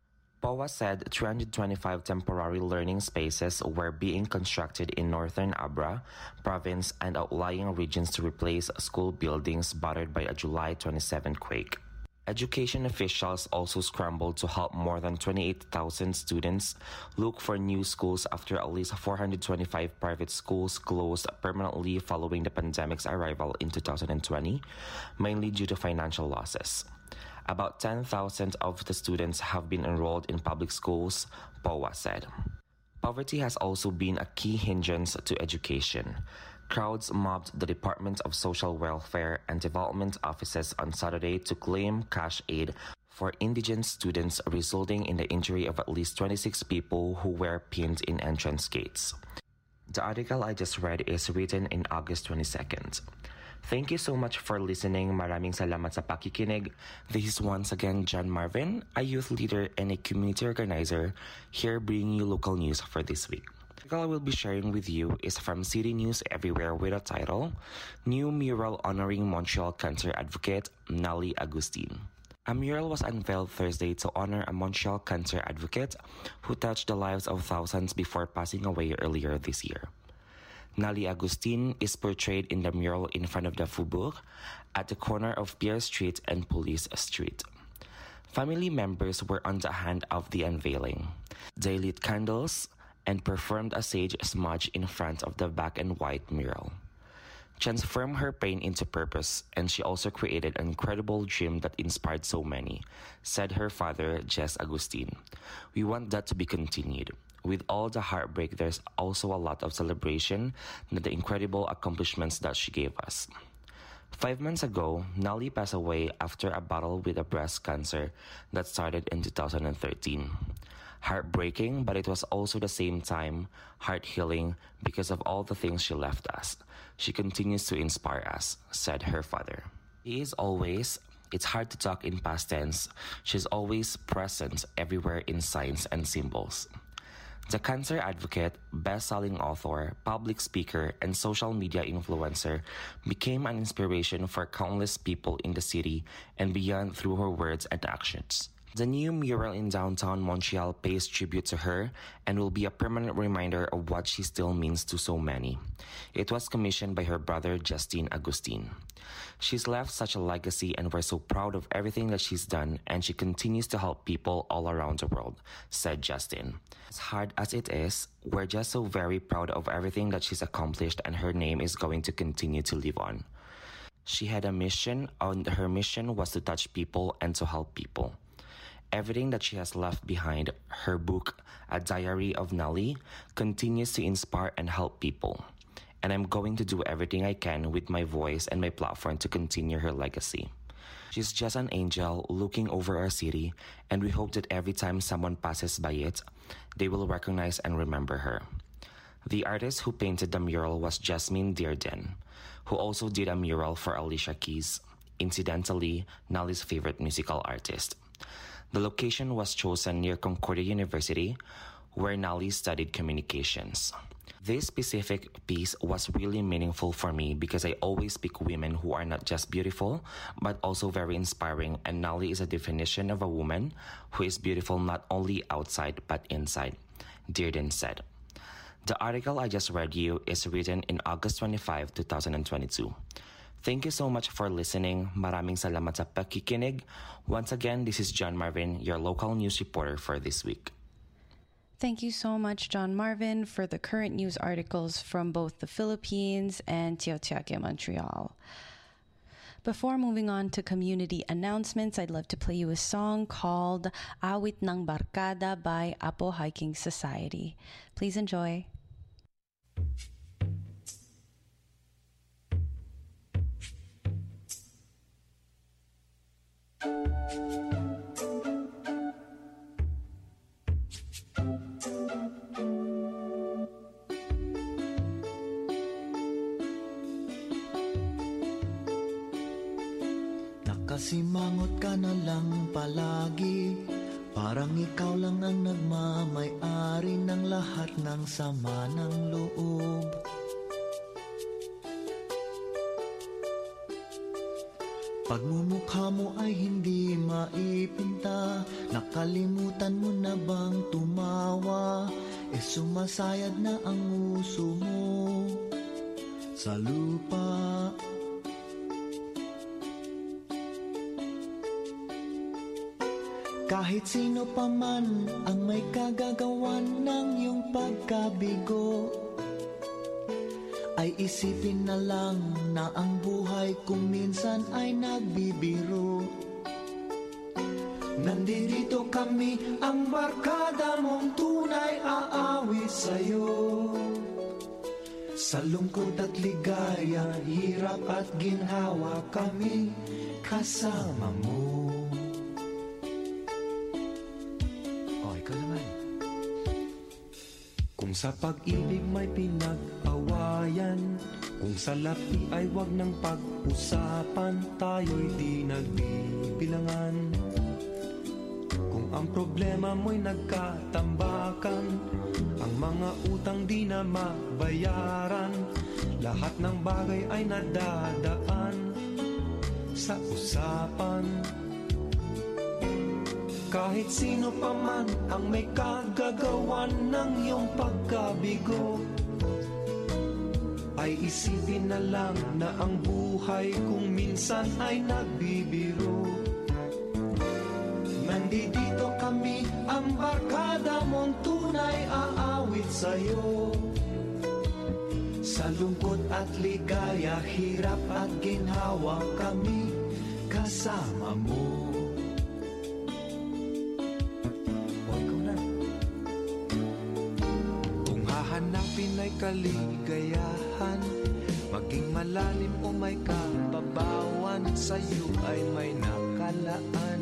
POA said 325 temporary learning spaces were being constructed in northern Abra province and outlying regions to replace school buildings battered by a July 27 quake. Education officials also scrambled to help more than 28,000 students look for new schools after at least 425 private schools closed permanently following the pandemic's arrival in 2020, mainly due to financial losses. About 10,000 of the students have been enrolled in public schools, POA said. Poverty has also been a key hindrance to education. Crowds mobbed the Department of Social Welfare and Development offices on Saturday to claim cash aid for indigent students, resulting in the injury of at least 26 people who were pinned in entrance gates. The article I just read is written in August 22nd. Thank you so much for listening. Maraming salamat sa pakikinig. This is once again John Marvin, a youth leader and a community organizer, here bringing you local news for this week. The article I will be sharing with you is from City News Everywhere with a title, New Mural Honoring Montreal Cancer Advocate Nally Agustin. A mural was unveiled Thursday to honor a Montreal cancer advocate who touched the lives of thousands before passing away earlier this year. Nally Agustin is portrayed in the mural in front of the Faubourg at the corner of Pierre Street and Police Street. Family members were on the hand of the unveiling. They lit candles and performed a sage smudge in front of the black and white mural. Transformed her pain into purpose, and she also created an incredible dream that inspired so many, said her father, Jess Agustin. We want that to be continued. With all the heartbreak, there's also a lot of celebration and the incredible accomplishments that she gave us. 5 months ago, Nally passed away after a battle with a breast cancer that started in 2013. Heartbreaking, but it was also the same time heart-healing because of all the things she left us. She continues to inspire us, said her father. She is always, it's hard to talk in past tense, she's always present everywhere in signs and symbols. The cancer advocate, best-selling author, public speaker, and social media influencer became an inspiration for countless people in the city and beyond through her words and actions. The new mural in downtown Montreal pays tribute to her and will be a permanent reminder of what she still means to so many. It was commissioned by her brother Justin Agustin. She's left such a legacy and we're so proud of everything that she's done, and she continues to help people all around the world, said Justin. As hard as it is, we're just so very proud of everything that she's accomplished, and her name is going to continue to live on. She had a mission, and her mission was to touch people and to help people. Everything that she has left behind, her book, A Diary of Nally, continues to inspire and help people. And I'm going to do everything I can with my voice and my platform to continue her legacy. She's just an angel looking over our city, and we hope that every time someone passes by it, they will recognize and remember her. The artist who painted the mural was Jasmine Dearden, who also did a mural for Alicia Keys, incidentally, Nally's favorite musical artist. The location was chosen near Concordia University, where Nally studied communications. This specific piece was really meaningful for me because I always pick women who are not just beautiful, but also very inspiring, and Nali is a definition of a woman who is beautiful not only outside but inside, Dearden said. The article I just read you is written in August 25, 2022. Thank you so much for listening. Maraming salamat sa pakikinig. Once again, this is John Marvin, your local news reporter for this week. Thank you so much, John Marvin, for the current news articles from both the Philippines and Tiohtià:ke, Montreal. Before moving on to community announcements, I'd love to play you a song called Awit ng Barkada by Apo Hiking Society. Please enjoy. Nakasimangot ka na lang palagi, parang ikaw lang ang nagmamay-ari ng lahat ng sama ng loob. Pagmumukha mo ay hindi maipinta, nakalimutan mo na bang tumawa? Sumasayad na ang uso mo sa lupa. Kahit sino pa man ang may kagagawan ng iyong pagkabigo, ay isipin na lang na ang buhay kung minsan ay nagbibiro. Nandito kami, ang barkada mong tunay aawit sa'yo. Sa lungkot at ligaya, hirap at ginhawa, kami kasama mo. Kung sa pag-ibig may pinag-awayan, kung sa lapi ay wag ng pag-usapan, tayo'y di nagbibilangan. Kung ang problema mo'y nagkatambakan, ang mga utang di na mabayaran, lahat ng bagay ay nadadaan sa usapan. Kahit sino pa man ang may kagagawan ng iyong pagkabigo, ay isipin na lang na ang buhay kung minsan ay nagbibiro. Nandito kami, ang barkada mong tunay aawit sa'yo. Sa lungkot at ligaya, hirap at ginhawa, kami kasama mo. Hanapin ay kaligayahan, maging malalim o may kababawan, sa'yo ay may nakalaan.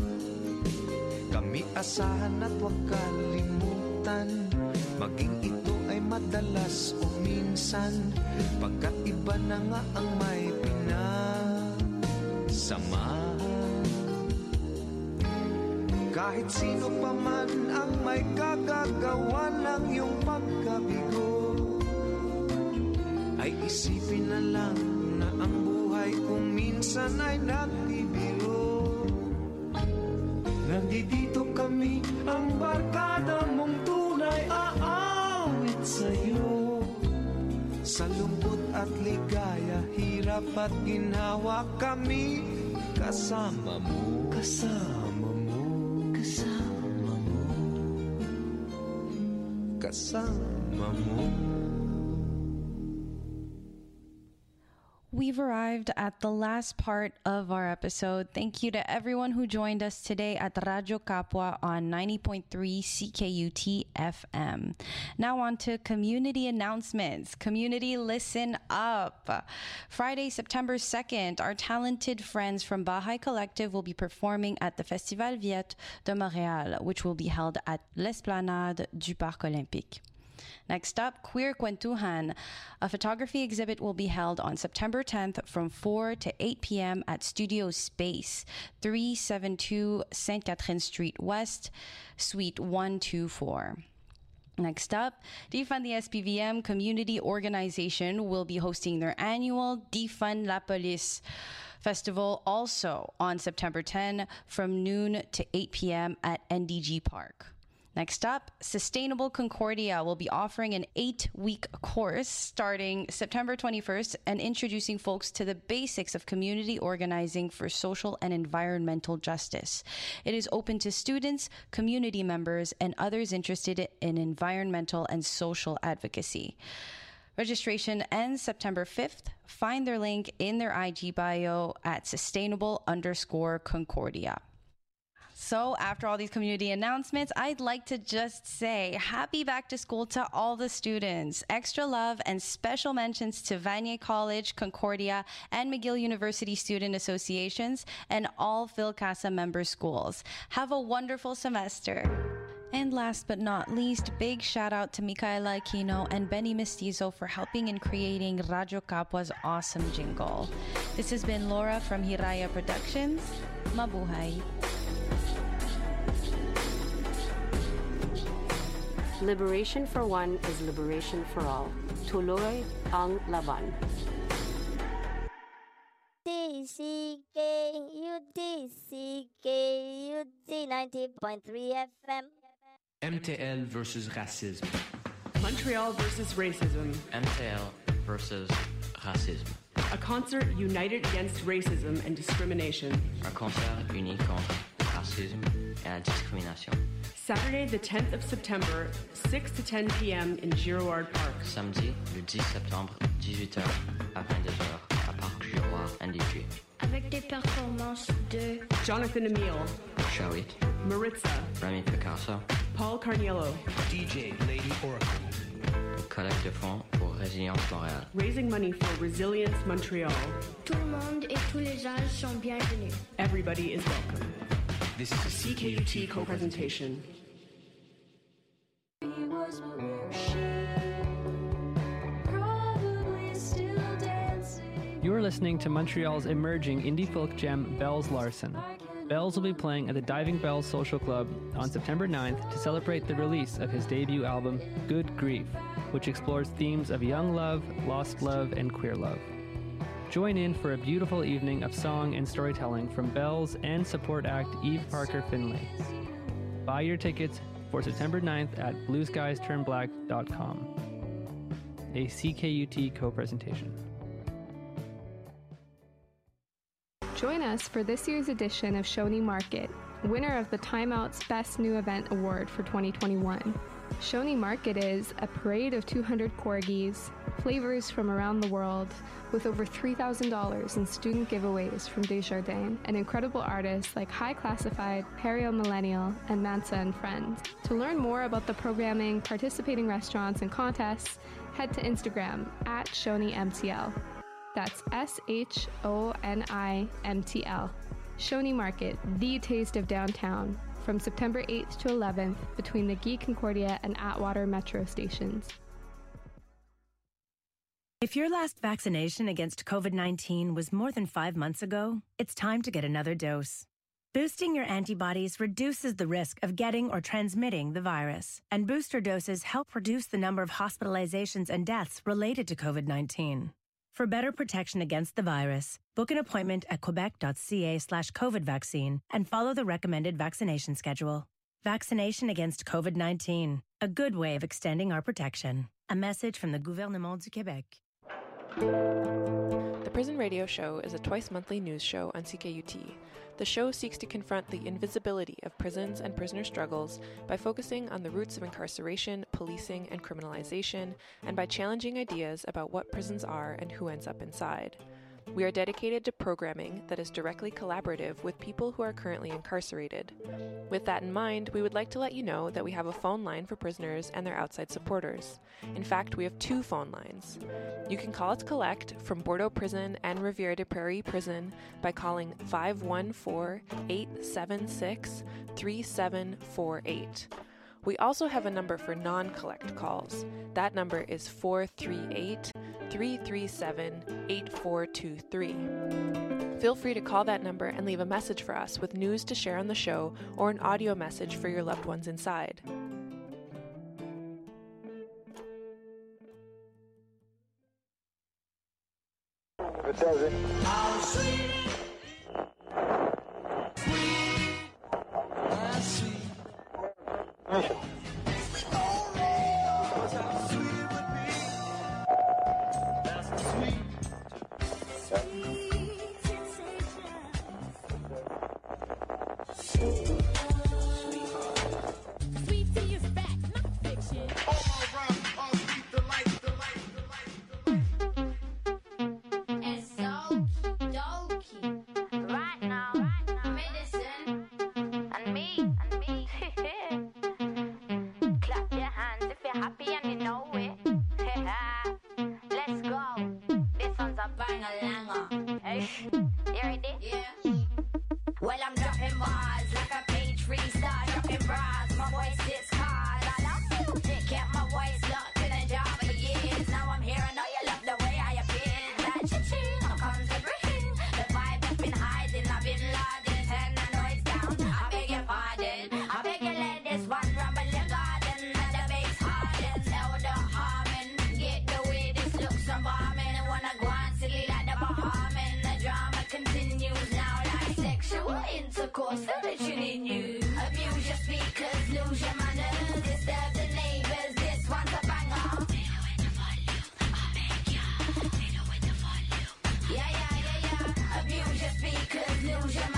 Kami asahan at huwag kalimutan, maging ito ay madalas o minsan, pagkat iba na nga ang may pinasamahan. Kahit sino pa man ang may kagagawa ng iyong pagkabigo, ay isipin na lang na ang buhay kung minsan ay nagbibiro. Nandito kami, ang barkada mong tunay aawit sa'yo. Sa lungkot at ligaya, hirap at ginhawa, kami kasama mo. Kasama mo. Kasama mo. We've arrived at the last part of our episode. Thank you to everyone who joined us today at Radio Kapwa on 90.3 CKUT FM. Now on to community announcements. Community, listen up. Friday, September 2nd, our talented friends from Bahay Collective will be performing at the Festival Viet de Montréal, which will be held at l'Esplanade du Parc Olympique. Next up, Queer Kwentuhan. A photography exhibit will be held on September 10th from 4 to 8 p.m. at Studio Space, 372 Sainte Catherine Street West, Suite 124. Next up, Defund the SPVM community organization will be hosting their annual Defund la Police Festival also on September 10 from noon to 8 p.m. at NDG Park. Next up, Sustainable Concordia will be offering an 8-week course starting September 21st and introducing folks to the basics of community organizing for social and environmental justice. It is open to students, community members, and others interested in environmental and social advocacy. Registration ends September 5th. Find their link in their IG bio at sustainable_Concordia. So after all these community announcements, I'd like to just say happy back to school to all the students. Extra love and special mentions to Vanier College, Concordia, and McGill University Student Associations and all PhilCasa member schools. Have a wonderful semester. And last but not least, big shout out to Micaela Aquino and Benny Mestizo for helping in creating Radio Capua's awesome jingle. This has been Laura from Hiraya Productions. Mabuhay. Liberation for one is liberation for all. Tuloy ang laban. DCKU 90.3 FM. MTL versus racisme. Montreal versus racism. MTL versus racisme. A concert united against racism and discrimination. Un concert uni contre racisme et la discrimination. Saturday, the 10th of September, 6 to 10 p.m. in Girouard Park. Samedi, le 10 septembre, 18h à 22h à Parc Girouard, NDG. Avec des performances de Jonathan Emile, Shawit, Maritza, Remy Picasso, Paul Carniello, DJ Lady Oracle. Collecte de fonds pour Résilience Montréal. Raising money for Resilience Montreal. Tout le monde et tous les âges sont bienvenus. Everybody is welcome. This is a CKUT co-presentation. You are listening to Montreal's emerging indie folk gem, Bells Larson. Bells will be playing at the Diving Bells Social Club on September 9th to celebrate the release of his debut album, Good Grief, which explores themes of young love, lost love, and queer love. Join in for a beautiful evening of song and storytelling from Bells and support act Eve Parker Finlay. Buy your tickets for September 9th at blueskiesturnblack.com. A CKUT co-presentation. Join us for this year's edition of Shoney Market, winner of the Time Out's Best New Event Award for 2021. Shoney Market is a parade of 200 corgis, flavors from around the world, with over $3,000 in student giveaways from Desjardins, and incredible artists like High Classified, Perio Millennial, and Mansa and Friends. To learn more about the programming, participating restaurants, and contests, head to Instagram at ShoneyMTL. That's SHONIMTL. Shoney Market, the taste of downtown, from September 8th to 11th between the Guy Concordia and Atwater metro stations. If your last vaccination against COVID-19 was more than 5 months ago, it's time to get another dose. Boosting your antibodies reduces the risk of getting or transmitting the virus, and booster doses help reduce the number of hospitalizations and deaths related to COVID-19. For better protection against the virus, book an appointment at quebec.ca/COVID vaccine and follow the recommended vaccination schedule. Vaccination against COVID-19, a good way of extending our protection. A message from the Gouvernement du Québec. The Prison Radio Show is a twice-monthly news show on CKUT. The show seeks to confront the invisibility of prisons and prisoner struggles by focusing on the roots of incarceration, policing, and criminalization, and by challenging ideas about what prisons are and who ends up inside. We are dedicated to programming that is directly collaborative with people who are currently incarcerated. With that in mind, we would like to let you know that we have a phone line for prisoners and their outside supporters. In fact, we have 2 phone lines. You can call us collect from Bordeaux Prison and Rivière des Prairies Prison by calling 514-876-3748. We also have a number for non-collect calls. That number is 438-337-8423. Feel free to call that number and leave a message for us with news to share on the show or an audio message for your loved ones inside. it doesn't. How sweet, Mission. Well, I'm dropping bars like a page freestyle, dropping bras. My voice hits cars. I love music, kept my voice locked in a jar for years. Now I'm here, I know you love the way I appear. That cha-ching, here comes everything. The vibe has been hiding, I've been loading. Turn the noise down, I beg your pardon. I beg you let this one rumble your garden. Let the bass harden, louder harming. Get the way this looks, I'm bombing. I wanna go on silly like the Bahaman. The drama continues now like sexual intercourse, religion in you. Abuse your speakers, lose your manners, disturb the neighbors. This one's a banger. Fiddle with the volume, I beg ya. Fiddle with the volume. Yeah. Abuse your speakers, lose your manners.